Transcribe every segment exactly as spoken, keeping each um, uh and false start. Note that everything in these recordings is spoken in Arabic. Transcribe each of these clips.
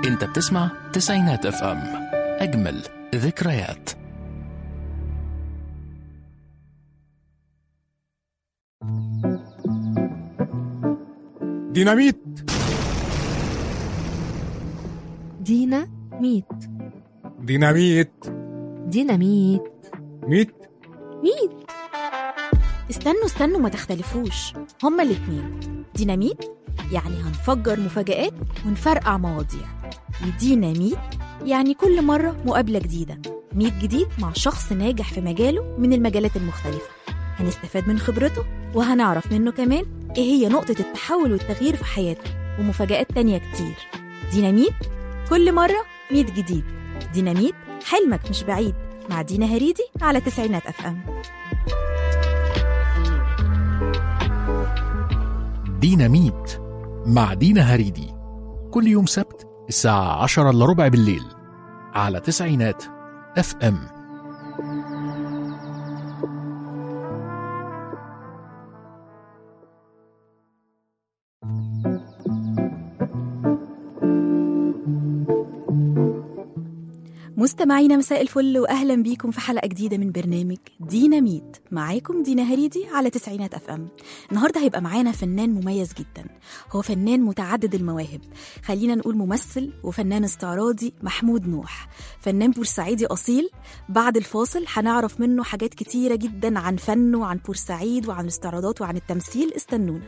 انت بتسمع تسعينات اف ام، اجمل ذكريات. ديناميت دينا ميت ديناميت ديناميت ميت ميت. استنوا استنوا ما تختلفوش، هما الاتنين. ديناميت يعني هنفجر مفاجآت ونفرقع مواضيع، وديناميت يعني كل مرة مقابلة جديدة، ميت جديد مع شخص ناجح في مجاله من المجالات المختلفة. هنستفاد من خبرته وهنعرف منه كمان إيه هي نقطة التحول والتغيير في حياته، ومفاجآت تانية كتير. ديناميت كل مرة ميت جديد. ديناميت حلمك مش بعيد، مع دينا هريدي على تسعينات أف أم. ديناميت مع دينا هريدي، كل يوم سبت الساعة عشرة إلا ربع بالليل على تسعينات اف ام. مستمعينا مساء الفل وأهلا بيكم في حلقة جديدة من برنامج ديناميت. معاكم دينا هريدي على تسعينات أف أم. النهاردة هيبقى معانا فنان مميز جدا، هو فنان متعدد المواهب، خلينا نقول ممثل وفنان استعراضي، محمود نوح، فنان بورسعيدي أصيل. بعد الفاصل هنعرف منه حاجات كتيرة جدا عن فنه وعن بورسعيد وعن الاستعراضات وعن التمثيل. استنونا.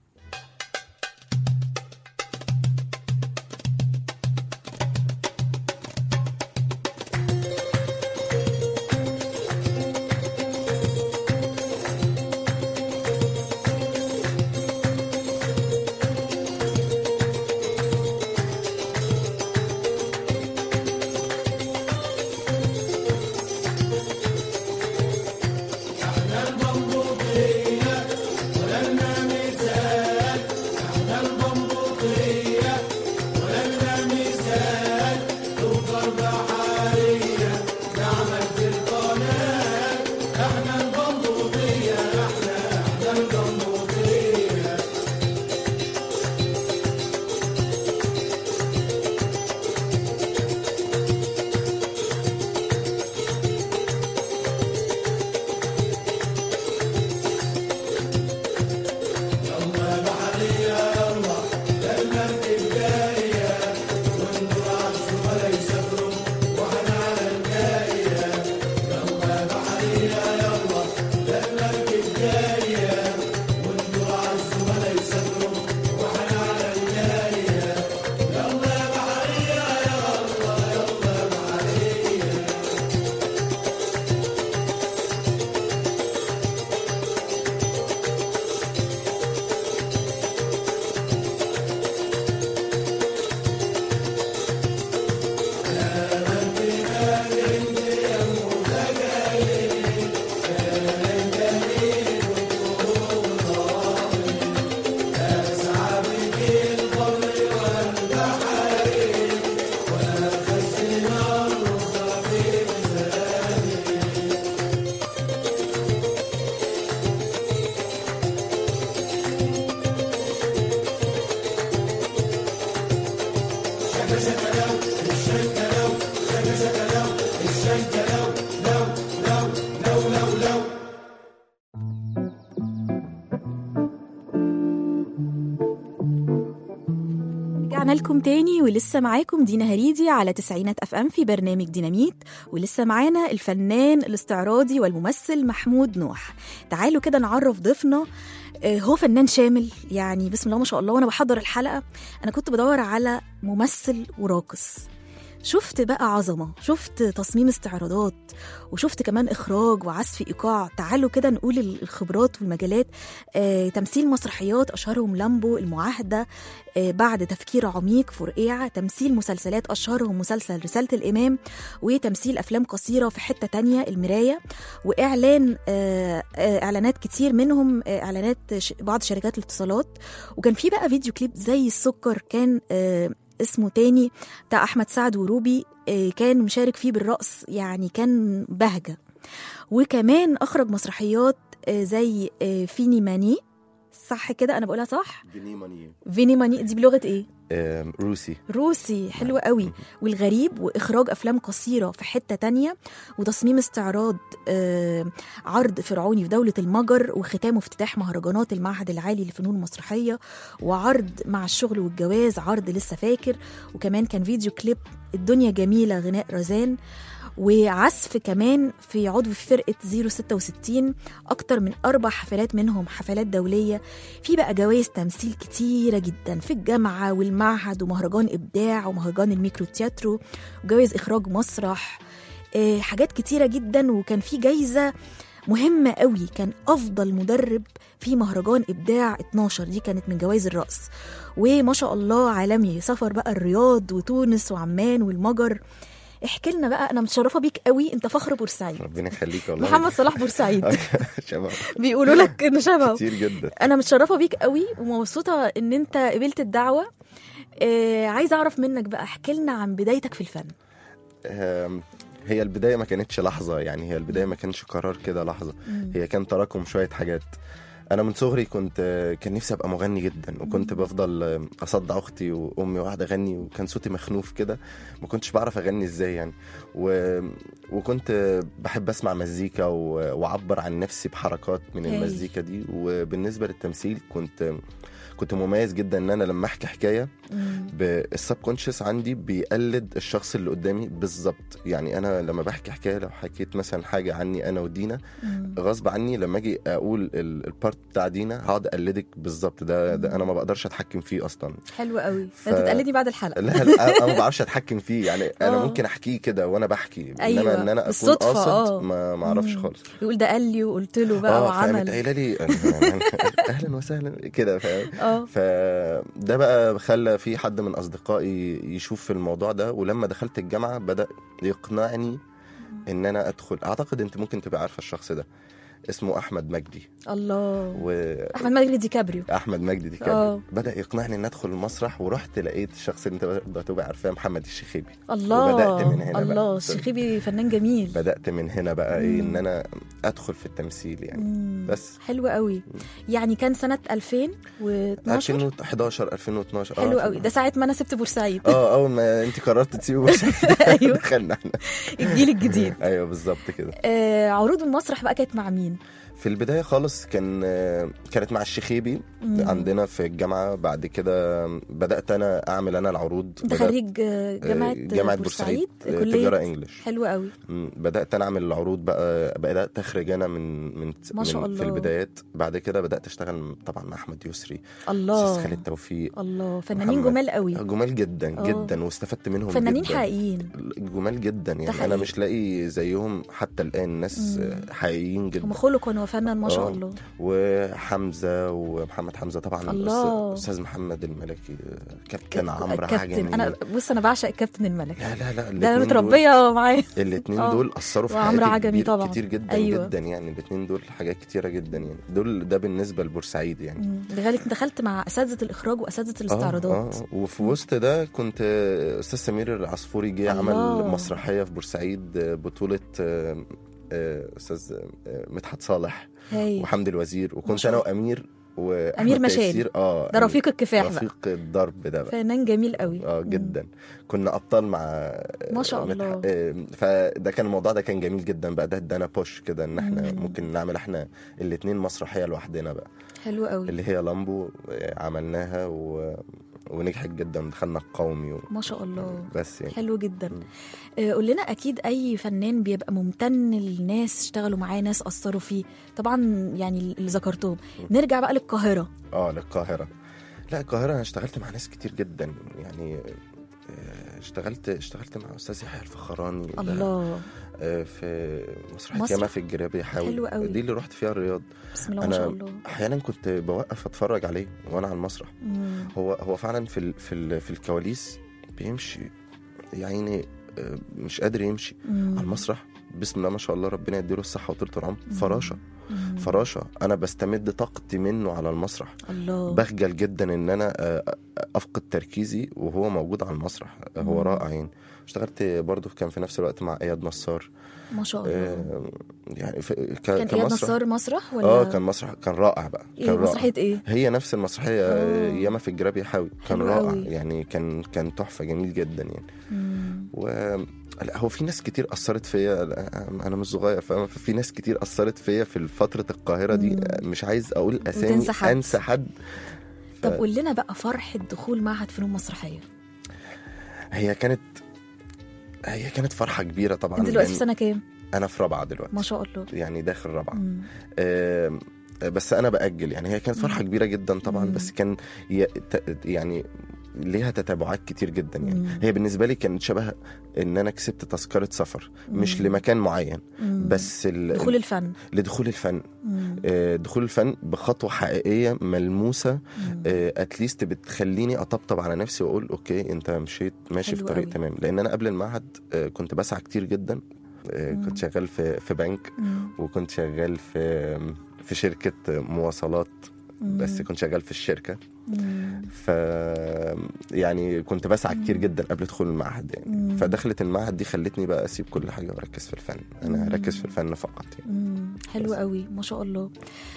لكم تاني ولسه معاكم دينا هريدي على تسعينات أف أم في برنامج ديناميت، ولسه معانا الفنان الاستعراضي والممثل محمود نوح. تعالوا كده نعرف ضيفنا. هو فنان شامل، يعني بسم الله ما شاء الله. وانا بحضر الحلقة انا كنت بدور على ممثل وراقص، شفت بقى عظمة، شفت تصميم استعراضات، وشفت كمان إخراج وعزف إيقاع. تعالوا كده نقول الخبرات والمجالات. آه، تمثيل مسرحيات أشهرهم لامبو، المعاهدة، آه، بعد تفكير عميق، فرقيعة. تمثيل مسلسلات أشهرهم مسلسل رسالة الإمام، وتمثيل أفلام قصيرة في حتة تانية المراية، وإعلان آه، آه، إعلانات كتير منهم آه، إعلانات بعض شركات الاتصالات. وكان في بقى فيديو كليب زي السكر كان آه اسمه تاني بتاع أحمد سعد وروبي، كان مشارك فيه بالرقص، يعني كان بهجة. وكمان أخرج مسرحيات زي فيني ماني صح كده انا بقولها صح؟ فيني ماني. فيني ماني دي بلغه ايه؟ آم، روسي. روسي. حلو قوي. والغريب واخراج افلام قصيره في حته تانية، وتصميم استعراض آه عرض فرعوني في دوله المجر، وختامه افتتاح مهرجانات المعهد العالي للفنون المسرحيه، وعرض مع الشغل والجواز عرض لسه فاكر، وكمان كان فيديو كليب الدنيا جميله غناء رزان، وعزف كمان في عضو في فرقة صفر ستة وستين، أكتر من أربع حفلات منهم حفلات دولية. في بقى جوائز تمثيل كتيرة جدا في الجامعة والمعهد، ومهرجان إبداع، ومهرجان الميكرو تياترو، وجوائز إخراج مسرح، آه حاجات كتيرة جدا. وكان في جايزة مهمة قوي، كان أفضل مدرب في مهرجان إبداع اتناشر، دي كانت من جوائز الرأس. وما شاء الله عالمي، سفر بقى الرياض وتونس وعمان والمجر. احكي لنا بقى، انا متشرفه بيك قوي، انت فخر بورسعيد. ربنا يخليك والله. محمد صلاح بورسعيد. شباب بيقولوا لك انه شبهه كتير جدا. انا متشرفه بيك قوي ومبسوطه ان انت قبلت الدعوه. آه عايزه اعرف منك بقى، احكي لنا عن بدايتك في الفن. آم، هي البدايه ما كانتش لحظه، يعني هي البدايه ما كانش قرار كده لحظه، هي كان تراكم شويه حاجات. انا من صغري كنت كان نفسي ابقى مغني جدا، وكنت بفضل اصدع اختي وامي وقاعد اغني، وكان صوتي مخنوف كده، ما كنتش بعرف اغني ازاي يعني. و... وكنت بحب اسمع مزيكا و... واعبر عن نفسي بحركات من هاي. المزيكا دي. وبالنسبه للتمثيل كنت كنت مميز جدا ان انا لما احكي حكايه بالسبكونشس عندي بيقلد الشخص اللي قدامي بالظبط. يعني انا لما بحكي حكايه، لو حكيت مثلا حاجه عني انا ودينا، غصب عني لما اجي اقول البارت بتاع دينا هقعد اقلدك بالظبط. ده, ده انا ما بقدرش اتحكم فيه اصلا. حلو قوي. ف... انت تقلدني بعد الحلقه. لا لا انا ما بعرفش اتحكم فيه، يعني انا أوه. ممكن احكيه كده وانا بحكي، أيوة. انما ان انا اكون بالصدفة. قاصد آه. ما ما اعرفش خالص. يقول ده قال لي وقلت له بقى اه وعمل. فقامت قايله لي اهلا وسهلا كده، فاهم. اه فده بقى خلى في حد من اصدقائي يشوف في الموضوع ده، ولما دخلت الجامعه بدا يقنعني ان انا ادخل. اعتقد انت ممكن تبقى عارفه الشخص ده، اسمه احمد مجدي. الله. و... احمد مجدي دي كابريو. احمد مجدي دي كابريو. اه بدا يقنعني ان ادخل المسرح، ورحت لقيت الشخص اللي انت بتبقى عارفاه، محمد الشيخيبي. الله. وبدات من هنا الله بقى. الشيخيبي فنان جميل. بدات من هنا بقى ايه ان انا ادخل في التمثيل يعني. مم. بس حلو قوي. يعني كان سنه ألفين واتناشر ألفين وحداشر ألفين واتناشر. حلو قوي. ده ساعه ما انا سبت بورسعيد. اه اول ما انت قررت تسيبي بورسعيد. ايوه دخلنا احنا الجيل الجديد. ايوه بالظبط كده. آه عروض المسرح بقى كانت مع مين؟ في البداية خالص كان كانت مع الشيخيبي مم. عندنا في الجامعة. بعد كده بدأت أنا أعمل أنا العروض. انت خريج جامعة جامعة بورسعيد, بورسعيد تجارة إنجليش. حلو قوي. بدأت أنا أعمل العروض بقى، بدأت أخرج أنا من من, ما شاء من الله. في البدايات. بعد كده بدأت أشتغل طبعا مع أحمد يسري، الله، أستاذ خالد توفيق. الله فنانين جمال قوي. جمال جدا أوه. جدا، واستفدت منهم فنانين جدا. حقيقيين جمال جدا يعني. حقيقي. أنا مش لاقي زيهم حتى الآن، ناس حقيقيين جدا. هم خلق وفنان ما شاء الله. وحمزه ومحمد حمزه طبعا. الله. استاذ محمد الملكي، كابتن عمرو عجمي. انا بص انا بعشق الكابتن الملكي. لا لا لا ده انا متربيه معاه. الاثنين دول اثروا في وعمرو حياتي عجمي كتير, طبعا. كتير جدا. أيوة. جدا يعني. الاثنين دول حاجات كتيره جدا يعني. دول ده بالنسبه لبورسعيد يعني. لذلك دخلت مع اساتذه الاخراج واساتذه الاستعراضات. آه آه. وفي وسط ده كنت استاذ سمير العصفوري جه عمل مسرحيه في بورسعيد، بطوله استاذ مدحت صالح هاي. وحمد الوزير، وكنت انا وامير وامير مشاري. اه ده رفيق الكفاح بقى، رفيق الضرب ده بقى. فنان جميل قوي. اه جدا. مم. كنا ابطال مع ما شاء الله. آه فده كان الموضوع ده كان جميل جدا بقى. ده ادانا بوش كده ان احنا مم. ممكن نعمل احنا الاثنين مسرحيه لوحدنا بقى. حلو قوي. اللي هي لامبو عملناها و... ونجحت جدا، دخلنا القومي و... ما شاء الله. بس يعني حلو جدا. آه قول لنا، اكيد اي فنان بيبقى ممتن للناس اشتغلوا معاه، ناس اثروا فيه طبعا يعني اللي ذكرتهم. نرجع بقى للقاهره. اه للقاهره. لا القاهره انا اشتغلت مع ناس كتير جدا يعني. اشتغلت اشتغلت مع استاذ يحيى الفخراني. الله. في مسرحيه ياما في الجرابي حاول. دي اللي رحت فيها الرياض. بسم الله ما شاء الله. احيانا كنت بوقف اتفرج عليه وانا على المسرح. مم. هو هو فعلا في ال في ال في الكواليس بيمشي يعني مش قادر يمشي. مم. على المسرح بسم الله ما شاء الله، ربنا يديله الصحه وطولة العمر، فراشه. فراشة أنا بستمد طاقتي منه على المسرح. الله. بخجل جدا إن أنا أفقد تركيزي وهو موجود على المسرح. هو رائع يعني. اشتغلت برضو كان في نفس الوقت مع إياد نصار. ما شاء الله. آه يعني في ك... كان إياد نصار مسرح ولا؟ اه كان مسرح كان رائع بقى. إيه كان مسرحية إيه؟ هي نفس المسرحية آه. ياما في الجراب يحاوي. كان رائع قوي. يعني كان كان تحفة جميل جدا يعني. مم. و لا هو في ناس كتير أثرت فيا. أنا مش صغير فاهم. في ناس كتير أثرت فيا في فترة القاهرة دي. مم. مش عايز أقول أسامي حد. أنسى حد. ف... طب قول لنا بقى فرحة دخول معهد فنون مسرحية. هي كانت هي كانت فرحة كبيرة طبعا. انت دلوقتي في سنة كام؟ أنا في رابعة دلوقتي. ما شاء الله. يعني داخل رابعة. آه بس أنا بأجل يعني. هي كانت فرحة كبيرة جدا طبعا. مم. بس كان يعني ليها تتابعات كتير جدا يعني. مم. هي بالنسبة لي كانت شبه إن أنا كسبت تذكرة سفر. مم. مش لمكان معين. مم. بس دخول الفن. لدخول الفن. آه دخول الفن بخطوة حقيقية ملموسة. أتليست بتخليني أطبطب على نفسي وأقول أوكي أنت مشيت ماشي في طريق تمام. لأن أنا قبل المعهد آه كنت بسعى كتير جدا. آه كنت شغال في في بنك. مم. وكنت شغال في في شركة مواصلات. مم. بس كنت شغال في الشركة. ف يعني كنت بسعى كتير جدا قبل دخول المعهد يعني. مم. فدخلت المعهد دي خلتني بقى اسيب كل حاجه واركز في الفن. انا هركز في الفن فقط يعني. حلو قوي ما شاء الله.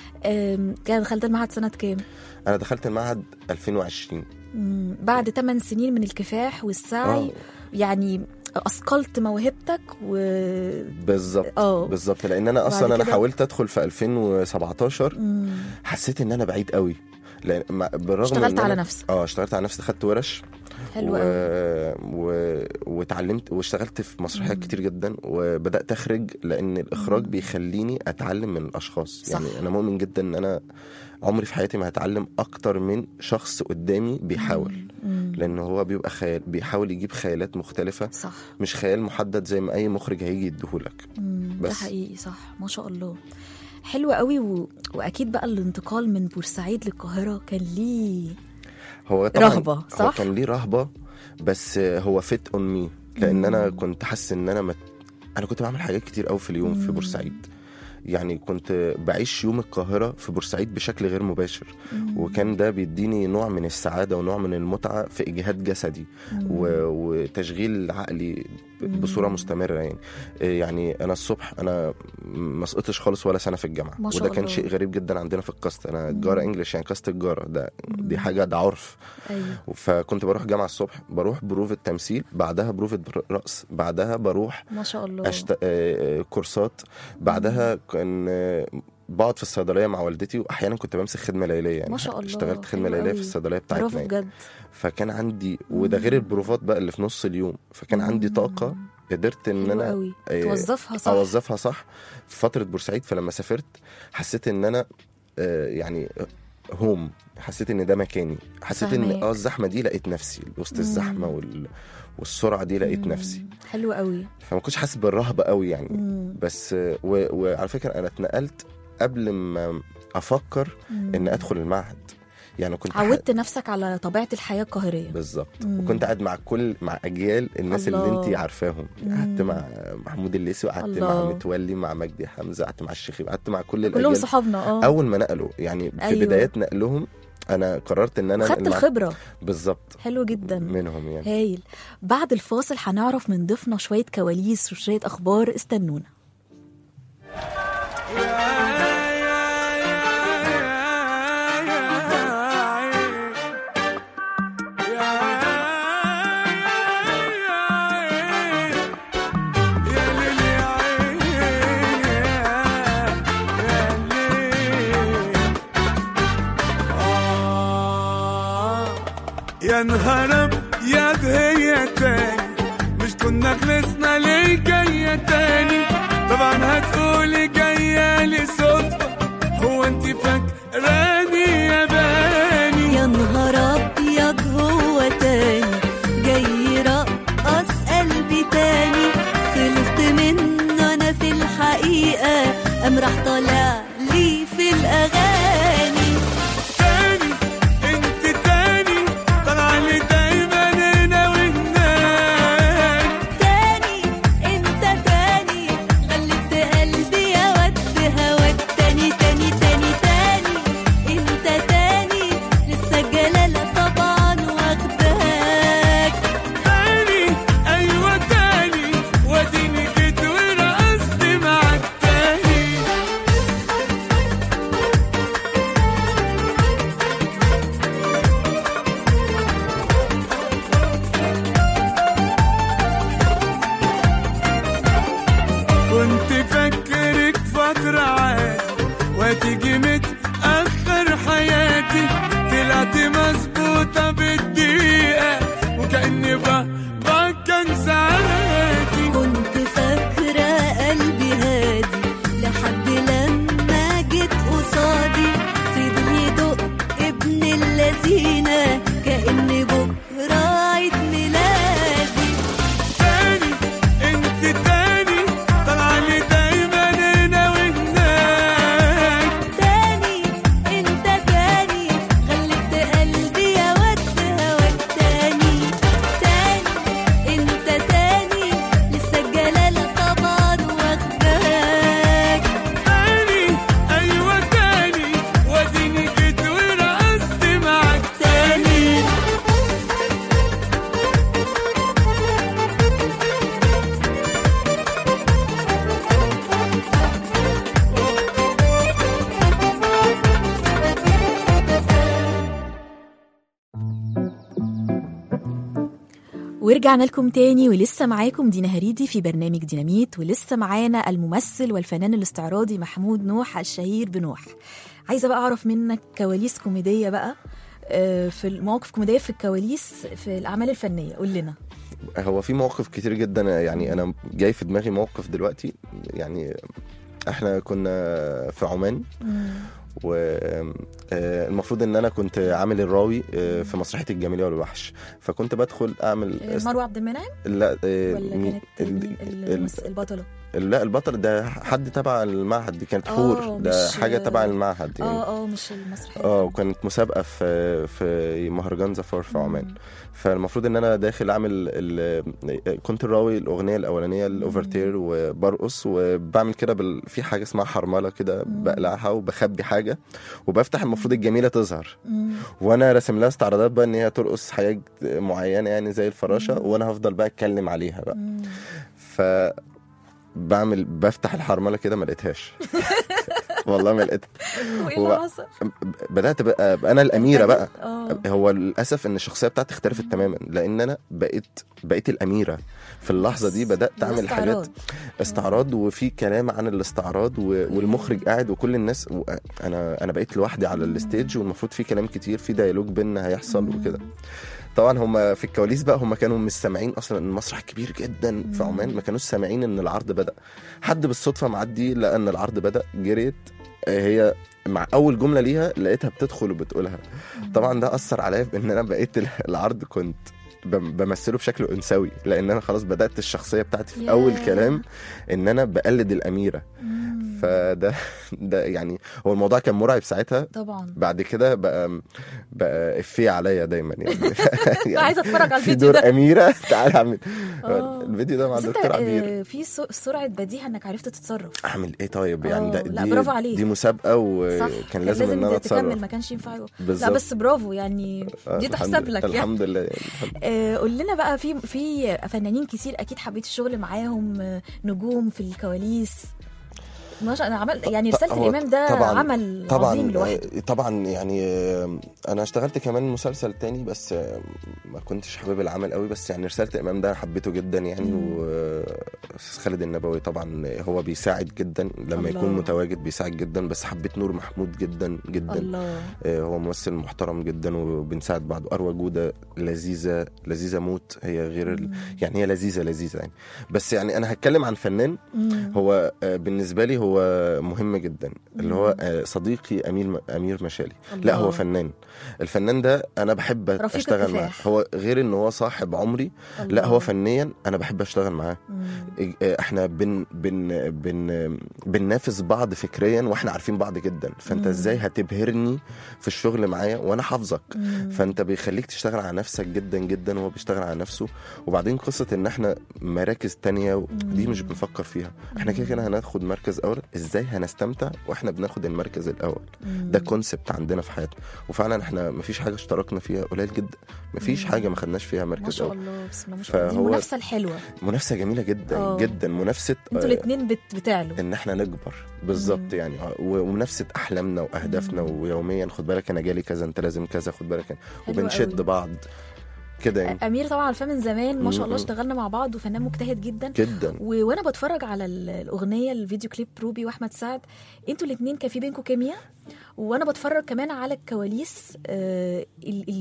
كان دخلت المعهد سنه كام؟ انا دخلت المعهد ألفين وعشرين. مم. بعد ثمان سنين من الكفاح والسعي. أوه. يعني اثقلت موهبتك و بالظبط بالظبط. لان انا اصلا انا حاولت ادخل في ألفين وسبعتاشر. مم. حسيت ان انا بعيد قوي. لأن بالرغم اشتغلت على نفسك. اه اشتغلت على نفسي. خدت ورش حلو و... و... وتعلمت واشتغلت في مسرحيات كتير جدا. وبدات اخرج لان الاخراج مم. بيخليني اتعلم من الاشخاص. صح. يعني انا مؤمن جدا ان انا عمري في حياتي ما هتعلم اكتر من شخص قدامي بيحاول. مم. لان هو بيبقى خيال بيحاول يجيب خيالات مختلفه. صح. مش خيال محدد زي ما اي مخرج هيجي يديهولك. ده حقيقي صح ما شاء الله. حلو قوي. و... واكيد بقى الانتقال من بورسعيد للقاهره كان ليه هو رهبه صح؟ هو كان ليه رهبه بس هو فيت اون مي. لان مم. انا كنت حاسس ان انا مت... انا كنت بعمل حاجات كتير قوي في اليوم. مم. في بورسعيد يعني كنت بعيش يوم القاهرة في بورسعيد بشكل غير مباشر. مم. وكان ده بيديني نوع من السعادة ونوع من المتعة في إجهاد جسدي. و... وتشغيل عقلي بصورة مستمرة يعني. يعني أنا الصبح أنا ما سقطتش خالص ولا سنة في الجامعة. وده كان شيء غريب جدا عندنا في الكاست. أنا جارة إنجليش يعني كاست الجارة ده مم. دي حاجة ده عرف. أيوه. فكنت بروح جامعة الصبح بروح بروفة تمثيل بعدها بروفة رقص بعدها بروح ما شاء الله أشت... كورسات بعدها كان بقعد في الصيدليه مع والدتي. واحيانا كنت بمسك خدمه ليليه يعني. ما شاء الله. اشتغلت خدمه ليليه في الصيدليه بتاعتنا يعني. بجد. فكان عندي وده غير البروفات بقى اللي في نص اليوم. فكان مم. عندي طاقه قدرت ان انا قوي. توظفها صح. اوظفها صح في فتره بورسعيد. فلما سافرت حسيت ان انا يعني هوم. حسيت ان ده مكاني. حسيت فهمك. ان اه الزحمه دي لقيت نفسي وسط الزحمه وال والسرعه دي لقيت مم. نفسي. حلو قوي. فما كنتش حاسس بالرهبه قوي يعني. مم. بس و... وعلى فكره انا اتنقلت قبل ما افكر مم. ان ادخل المعهد. يعني كنت عودت ح... نفسك على طبيعه الحياه القاهريه بالظبط. وكنت قاعد مع كل مع اجيال الناس الله. اللي انتي عارفاهم. قعدت مع محمود الليثي وقعدت مع متولي مع مجدي حمزه قعدت مع الشيخ قعدت مع كل الاجيال كلهم صحابنا. اه اول ما نقلوا يعني في أيوه. بدايات نقلهم انا قررت ان انا خدت الخبره بالظبط. حلو جدا منهم يعني. هايل. بعد الفاصل هنعرف من ضيفنا شويه كواليس وشويه اخبار. استنونا. يا نهار يا هي تاني مش كنا خلصنا ليه جاية تاني. طبعا هتقولي جاية لي صدفة هو انت فاكراني يا باني. يا نهار ابيض هو تاني جاي رقص قلبي تاني. خلصت منه انا في الحقيقة قام راح طالع لي في الاغاني. زينة كأن بكرة عيد ميلادي. تاني انت تاني طلع لي دايما هنا وهناك. تاني انت تاني غلبت قلبي يا ود هواك. تاني تاني انت تاني لسه الجلالة طبعا واخداك. تاني ايوه تاني واديني جيت ورقصت معاك تاني. ورجعنا لكم تاني ولسه معاكم دينا هريدي في برنامج ديناميت، ولسه معانا الممثل والفنان الاستعراضي محمود نوح الشهير بنوح. عايزة بقى أعرف منك كواليس كوميدية بقى، آه، في المواقف كوميدية في الكواليس في الأعمال الفنية، قول لنا. هو في مواقف كتير جدا، يعني انا جاي في دماغي موقف دلوقتي. يعني احنا كنا في عمان، والمفروض ان انا كنت عامل الراوي آه، في مسرحيه الجميله والوحش، فكنت بدخل اعمل آه، مروة عبد المنعم لا آه، ولا مين- كانت ال- مين ال- الممثل- البطلة؟ لا البطل ده حد تبع المعهد، دي كانت آه، حور، ده مش- حاجه تبع المعهد يعني. اه اه مش المسرحية. اه وكانت مسابقه في في مهرجان ظفار في عمان. فالمفروض ان انا داخل اعمل ال... كنت راوي الاغنيه الاولانيه الاوفرتير وبرقص وبعمل كده بال... في حاجه اسمها حرمله كده، بقلعها وبخبي حاجه وبفتح، المفروض الجميله تظهر، مم. وانا راسم لها استعراضات بقى ان هي ترقص حاجات معينه يعني زي الفراشه، وانا هفضل بقى اتكلم عليها بقى. مم. ف بعمل بفتح الحرمله كده ما لقيتهاش. والله ما لقيتها. وايه اللي هو- حصل؟ بدات بقى, بقى انا الاميره بقى. اه هو للاسف ان الشخصيه بتاعتي اختلفت تماما، لان انا بقيت بقيت الاميره في اللحظه دي. بدات اعمل حاجات استعراض، وفي كلام عن الاستعراض و- والمخرج قاعد وكل الناس، و- انا انا بقيت لوحدي على الستيج، والمفروض في كلام كتير، في ديالوج بينا هيحصل وكده. طبعا هم في الكواليس بقى هم كانوا مش سامعين اصلا ان المسرح كبير جدا في عمان، ما كانوش سامعين ان العرض بدا. حد بالصدفه معدي لقى ان العرض بدا، جريت هي مع اول جمله ليها لقيتها بتدخل وبتقولها. طبعا ده اثر عليا بان انا بقيت العرض كنت بم- بمثله بشكل انثوي، لان انا خلاص بدات الشخصيه بتاعتي في ياه. اول كلام ان انا بقلد الاميره. فده ده يعني هو الموضوع كان مرعب ساعتها. طبعا بعد كده بقى بقى افيه عليا دايما يعني, يعني عايزه اتفرج على في الفيديو دور ده. اميره تعالى اعمل آه. الفيديو ده مع بس انت الدكتور عبير. آه، في سو- سرعه بديهه انك عرفت تتصرف. اعمل ايه طيب يعني؟ ده آه، لا، دي برافو عليك. دي مسابقه صح، وكان لازم ان انا تكمل، اتصرف. ما كانش ينفع يقف. لا بالظبط. بس برافو يعني، آه، دي الحمد تحسب لله- لك يعني. الحمد لله يعني الحمد لله. آه، قول لنا بقى، في في فنانين كتير اكيد حبيت الشغل معاهم، آه، نجوم في الكواليس. ما شاء الله، عمل يعني رساله هو الامام ده طبعاً- عمل طبعا عظيم لوحده. آه، طبعا يعني آه، انا اشتغلت كمان مسلسل تاني، بس آه، ما كنتش حابب العمل قوي، بس يعني رساله الامام ده حبيته جدا يعني. وخالد النبوي طبعا هو بيساعد جدا لما الله. يكون متواجد، بيساعد جدا. بس حبيت نور محمود جدا جدا. الله. آه، هو ممثل محترم جدا وبنساعد بعض. أروى جودة لذيذة لذيذة موت، هي غير ال... يعني هي لذيذة لذيذة يعني. بس يعني أنا هتكلم عن فنان مم. هو آه، بالنسبة لي هو مهم جدا، اللي هو آه، صديقي أمير أمير مشالي. لا الله. هو فنان. الفنان ده أنا بحب رفيق أشتغل معاه. الكفاح. هو غير إن هو صاحب عمري، لا الله. هو فنيا أنا بحب أشتغل معاه. مم. احنا بن بن بن بننافس بعض فكريا واحنا عارفين بعض جدا. فانت مم. ازاي هتبهرني في الشغل معايا وانا حافظك؟ مم. فانت بيخليك تشتغل على نفسك جدا جدا وهو بيشتغل على نفسه. وبعدين قصة ان احنا مراكز تانية دي مش بنفكر فيها. احنا كده كده هناخد مركز اول، ازاي هنستمتع واحنا بناخد المركز الاول؟ مم. ده كونسبت عندنا في حياتنا. وفعلا احنا مفيش حاجة اشتركنا فيها قليل جدا، مفيش مم. حاجة ما خدناش فيها ما مركز شاء اول. الله، بسم الله ما شاء الله. دي فهو- المنافسه الحلوه. منافسة جميلة جدا آه. جدا. منافسة انتوا آه، الاثنين بت... بتعلوا. ان احنا نكبر بالظبط مم. يعني. و- ومنافسه احلامنا واهدافنا، مم. ويوميا خد بالك انا جالي كذا، انت لازم كذا، خد بالك أنا. حلو وبنشد قوي. بعض كده يعني. امير طبعا عارفاه من زمان، ما شاء الله، مم. اشتغلنا مع بعض، وفنان مجتهد جدا. جدا و... وانا بتفرج على ال- الاغنيه، الفيديو كليب روبي واحمد سعد، انتوا الاثنين كان في بينكم كيمياء. وانا بتفرج كمان على الكواليس، آه ال... ال...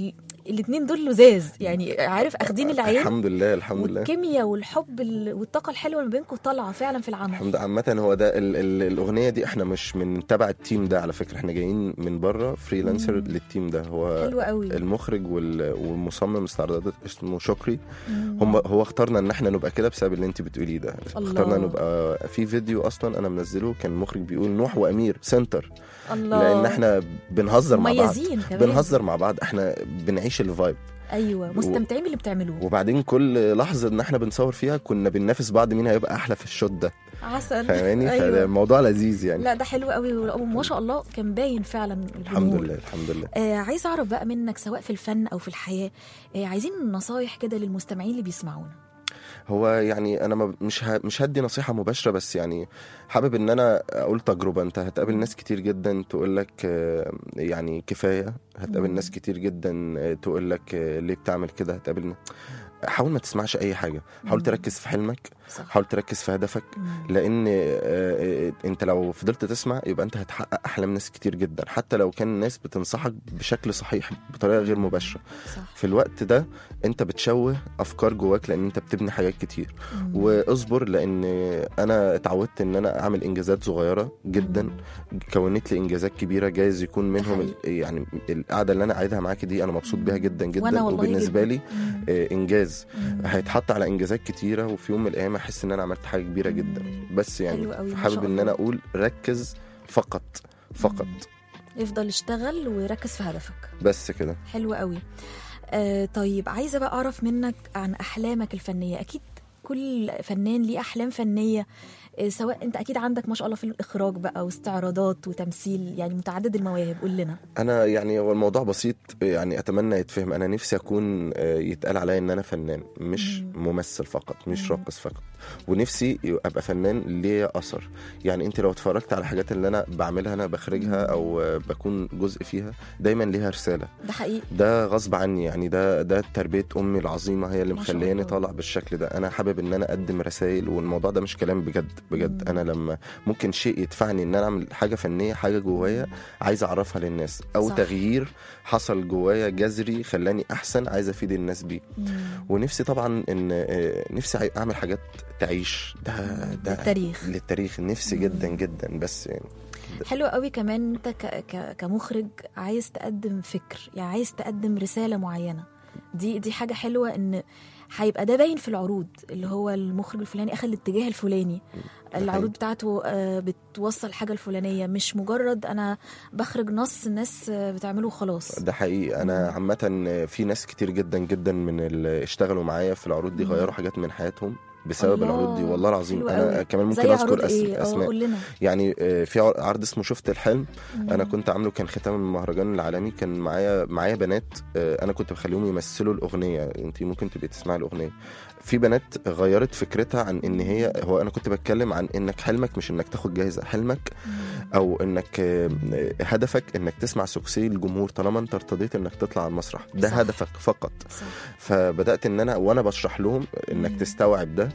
الاتنين دول لزاز يعني، عارف اخدين العين. الحمد لله الحمد لله. والكيمياء والحب ال- والطاقه الحلوه اللي بينكم طالعه فعلا في العمل. الحمد لله. عامة هو ده ال ال الأغنية دي احنا مش من تبع التيم ده على فكرة، احنا جايين من بره فريلانسر مم. للتيم ده. هو حلو قوي. المخرج وال- والمصمم استعراضات اسمه شكري. مم. هم هو اختارنا ان احنا نبقى كده بسبب اللي انت بتقوليه ده. الله. اختارنا نبقى في فيديو اصلا انا منزله، كان المخرج بيقول نوح وامير سنتر، الله. لان احنا بنهزر مع بعض، مميزين كمان. بنهزر مع بعض، احنا بنعيش الفايب. ايوه مستمتعين باللي بتعملوه. وبعدين كل لحظه ان احنا بنصور فيها كنا بننافس بعض مين هيبقى احلى في الشوت ده، عسل. فاهماني؟ أيوة. فالموضوع لذيذ يعني. لا ده حلو قوي وما شاء الله كان باين فعلا الجمهور. الحمد لله الحمد لله. آه عايز اعرف بقى منك سواء في الفن او في الحياه، آه عايزين نصايح كده للمستمعين اللي بيسمعونا. هو يعني انا ما- مش ه- مش هدي نصيحه مباشره، بس يعني حابب ان انا اقول تجربه. انت هتقابل ناس كتير جدا تقول لك يعني كفايه، هتقابل مم. ناس كتير جدا تقول لك ليه بتعمل كده، هتقابل. حاول ما تسمعش اي حاجه، حاول مم. تركز في حلمك، صح. حاول تركز في هدفك. مم. لان آه، آه، انت لو فضلت تسمع يبقى انت هتحقق احلام ناس كتير جدا، حتى لو كان الناس بتنصحك بشكل صحيح بطريقه غير مباشره. صح. في الوقت ده انت بتشوه افكار جواك، لان انت بتبني حاجات كتير. مم. واصبر، لان انا اتعودت ان انا اعمل انجازات صغيره جدا كونت لي انجازات كبيره، جايز يكون منهم ال- يعني القعده اللي انا قاعدها معاكي دي انا مبسوط بيها جدا وأنا جدا، والله وبالنسبه جداً. لي مم. آه، انجاز مم. هيتحط على انجازات كتيره، وفي يوم من الايام احس ان انا عملت حاجه كبيره جدا. بس حلو يعني قوي، ما حابب شاء ان الله. انا اقول ركز فقط فقط، افضل اشتغل وركز في هدفك. بس كده. حلو قوي. آه طيب عايزه بقى اعرف منك عن احلامك الفنيه. اكيد كل فنان ليه احلام فنيه، آه سواء انت اكيد عندك ما شاء الله في الاخراج بقى واستعراضات وتمثيل، يعني متعدد المواهب. قول لنا. انا يعني هو الموضوع بسيط، يعني اتمنى يتفهم. انا نفسي اكون آه، يتقال عليا ان انا فنان، مش مم. ممثل فقط، مش مم. راقص فقط. ونفسي ابقى فنان ليه اثر. يعني انت لو اتفرجت على الحاجات اللي انا بعملها، انا بخرجها او آه، بكون جزء فيها، دايما ليها رساله. ده حقيقي. ده غصب عني، يعني ده ده تربيه امي العظيمه هي اللي ما شاء مخلياني الله. طالع بالشكل ده. انا حابب ان انا اقدم رسائل، والموضوع ده مش كلام، بجد بجد. مم. انا لما ممكن شيء يدفعني ان انا اعمل حاجه فنيه، حاجه جوايا عايز اعرفها للناس، او صح. تغيير حصل جوايا جذري خلاني احسن، عايز افيد الناس بيه. مم. ونفسي طبعا ان آه، نفسي اعمل حاجات تعيش ده ده للتاريخ. للتاريخ نفسي مم. جدا جدا. بس يعني حلو قوي كمان انت ك... ك... كمخرج عايز تقدم فكر، يعني عايز تقدم رسالة معينة. دي دي حاجة حلوة، ان هيبقى ده باين في العروض، اللي هو المخرج الفلاني اخذ الاتجاه الفلاني، العروض بتاعته آه، بتوصل حاجة الفلانية، مش مجرد انا بخرج نص الناس آه، بتعمله خلاص. ده حقيقي. انا عامه في ناس كتير جدا جدا من اللي اشتغلوا معايا في العروض دي مم. غيروا حاجات من حياتهم بسبب الله، العروض دي، والله العظيم. حلو انا قوي. كمان ممكن زي اذكر عروض أس- ايه؟ اه اسماء. قول لنا. يعني آه، في عر- عرض اسمه شفت الحلم، مم. انا كنت عامله، كان ختام المهرجان العالمي، كان معايا معايا بنات، آه، انا كنت بخليهم يمثلوا الاغنيه. انت ممكن تبقي تسمعي الاغنيه. في بنات غيرت فكرتها عن ان هي، هو انا كنت بتكلم عن انك حلمك مش انك تاخد جايزه، حلمك مم. او انك آه، هدفك انك تسمع سكسي الجمهور طالما انت ارتضيت انك تطلع على المسرح، ده صح. هدفك فقط. صح. فبدات ان انا وانا بشرح لهم انك مم. تستوعب ده.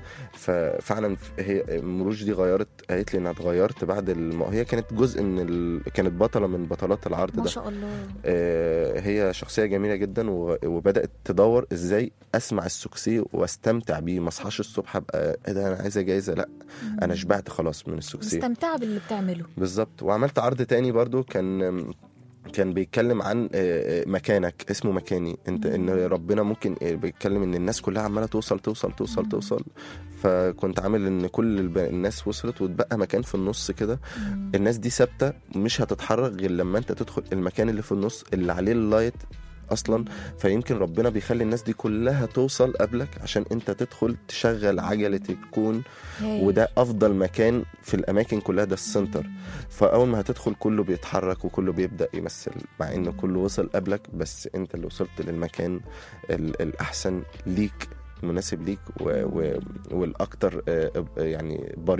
ففعلا هي مروج دي غيرت، قالت لي انها اتغيرت بعد الم... هي كانت جزء من ال... كانت بطله من بطلات العرض ما ده. شاء الله. آه، هي شخصيه جميله جدا، و... وبدات تدور ازاي اسمع السكسي واستمتع بيه، ما اصحاش الصبح ابقى ايه ده انا عايزه جايزه، لا انا شبعت خلاص من السكسي. مستمتعة باللي بتعمله. بالظبط. وعملت عرض تاني برضو، كان كان بيتكلم عن آه، مكانك، اسمه مكاني انت، ان ربنا ممكن آه، بيتكلم ان الناس كلها عماله توصل توصل توصل توصل. فكنت عامل ان كل الب- الناس وصلت واتبقى مكان في النص كده. مم. الناس دي ثابته مش هتتحرك غير لما انت تدخل المكان اللي في النص اللي عليه اللايت اصلا. فيمكن ربنا بيخلي الناس دي كلها توصل قبلك عشان انت تدخل تشغل عجله الكون. هاي. وده افضل مكان في الاماكن كلها، ده السنتر. فاول ما هتدخل كله بيتحرك وكله بيبدا يمثل، مع ان كله وصل قبلك، بس انت اللي وصلت للمكان ال- الاحسن ليك، المناسب ليك و... و... والاكتر آه، يعني بريق.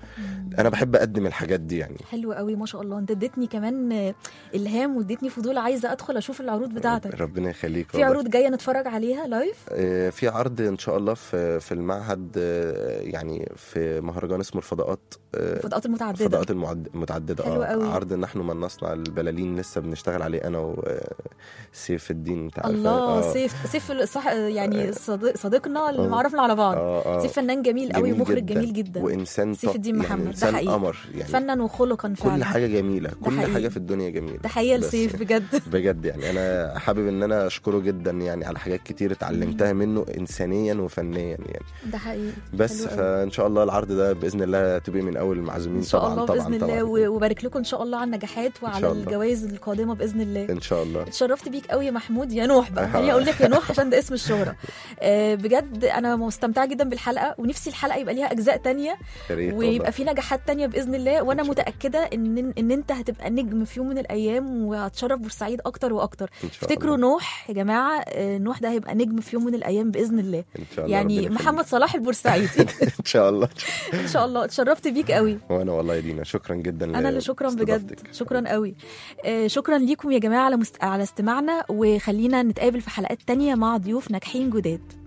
انا بحب اقدم الحاجات دي يعني. حلو قوي ما شاء الله. انت اديتني كمان آه، الهام واديتني فضول، عايزه ادخل اشوف العروض بتاعتك. ربنا يخليك. في والله. عروض جايه نتفرج عليها لايف؟ آه، في عرض ان شاء الله في في المعهد، آه، يعني في مهرجان اسمه الفضاءات. آه، الفضاءات المتعدده. الفضاءات المعد- المتعدده. حلو اه قوي. عرض نحن من نصنع البلالين لسه بنشتغل عليه انا وسيف الدين، انت عارفة. الله، آه. سيف سيف صح يعني صديق صديقنا اللي معرفنا على بعض. اه اه سيف فنان جميل قوي جميل ومخرج جدا. جميل جدا. وانسان سيف طب- الدين يعني محمد، ده انسان حقيقي. قمر يعني. فنان وخلقا فعلا. كل حاجه جميله، كل حقيقي. حاجه في الدنيا جميله. تحيه بس لسيف بجد. بجد يعني انا حابب ان انا اشكره جدا يعني على حاجات كتير اتعلمتها منه انسانيا وفنيا يعني. ده حقيقي. بس حلو قوي. فان شاء الله العرض ده باذن الله تبقي من اول المعزومين. ان شاء طبعا الله طبعا باذن الله، طبعا. و- وبارك لكم ان شاء الله على النجاحات وعلى شاء الله. الجوائز القادمه باذن الله. ان شاء الله. اتشرفت بيك قوي يا محمود، يا نوح بقى خليني اقول لك يا نوح عشان ده اسم الشهره. آه بجد انا مستمتعه جدا بالحلقه، ونفسي الحلقه يبقى ليها اجزاء تانية يا ريت ويبقى والله. في نجاحات تانية باذن الله. وانا إن شاء الله. متاكده ان ان انت هتبقى نجم في يوم من الايام وهتشرف بورسعيد اكتر واكتر. ان شاء افتكروا الله. نوح يا جماعه، آه، نوح ده هيبقى نجم في يوم من الايام باذن الله. ان شاء الله. يعني ربنا محمد يخليك. صلاح البورسعيدي. ان شاء الله. ان شاء الله. اتشرفت بيك قوي. وانا والله يا دينا شكرا جدا. انا اللي شكرا بجد. لاستضافتك. شكرا قوي. آه، شكرا ليكم يا جماعه على مست... على استماعنا، وخلينا نتقابل في حلقات تانية مع ضيوف ناجحين جداد.